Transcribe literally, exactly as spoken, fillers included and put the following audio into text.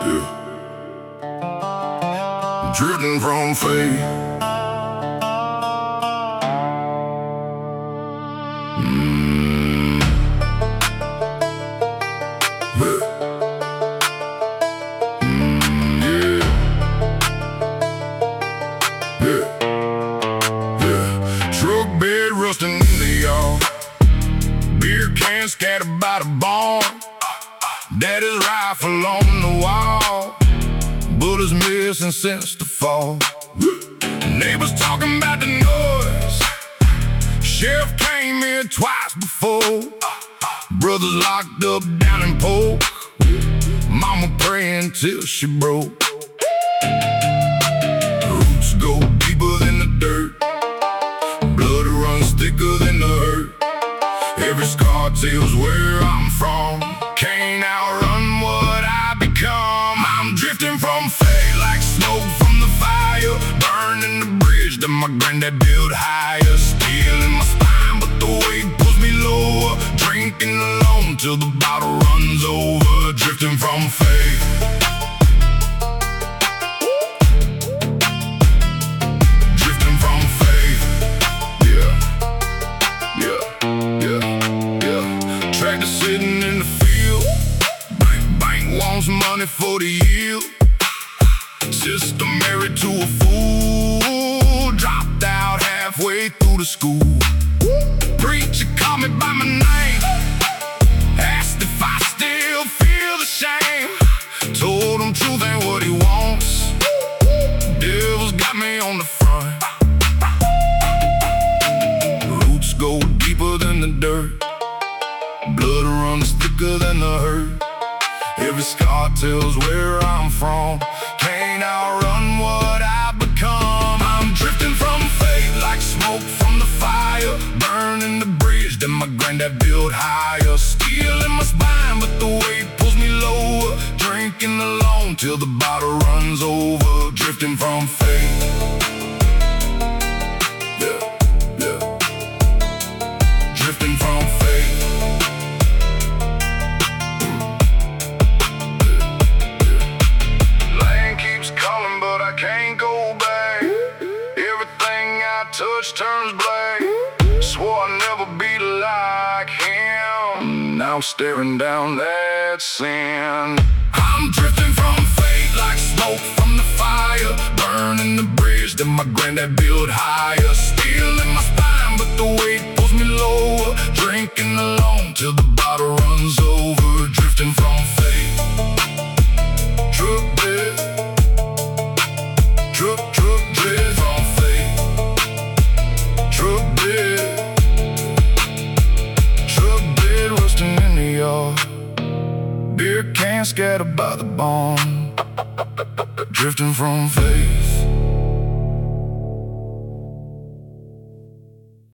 yeah. Drifting from faith. Mm. Yeah. Mm, yeah. Yeah. Yeah. Truck bed rusting in the yard. Beer cans scattered by the barn. Daddy's rifle on the wall. Bullets missing since the fall. Neighbors talking about the noise. Sheriff came here twice before. Brothers locked up down in Polk. Mama praying till she broke. Roots go deeper than the dirt. Blood runs thicker than the hurt. Every scar tells where I'm from. Can't outrun what I become. I'm drifting from fate like smoke from the fire. Burning the bridge that my granddad built higher. Steel in my spine, but the weight pulls me lower. Drinking alone till the bottle runs over. Drifting from fate. Drifting from fate. Yeah. Yeah. Yeah. Yeah. Tractor sitting in the field. Bank, bank wants money for the yield. Sister married to a fool. Dropped out halfway through the school. Preacher called me by my name. Asked if I still feel the shame. Told him truth ain't what he wants. Devil's got me on the front. Roots go deeper than the dirt. Blood runs thicker than the hurt. Every scar tells where I'm from. Can't outrun what I become. I'm drifting from fate like smoke from the fire. Burning the bridge that my granddad built higher. Steel in my spine, but the weight pulls me lower. Drinking alone till the bottle runs over. Drifting from fate. Yeah, yeah. Drifting from fate. Can't go back. Everything I touch turns black. Swore I'd never be like him. Now I'm staring down that sin. I'm drifting from fate like smoke from the fire. Burning the bridge that my granddad built higher. Steel in my spine, but the weight pulls me lower. Drinking alone till the bottle runs over. Drifting from fate. Truck bed. Truck, truck, drift from fate. Truck bed. Truck bed rusting in the yard. Beer cans scattered by the barn. Drifting from fate.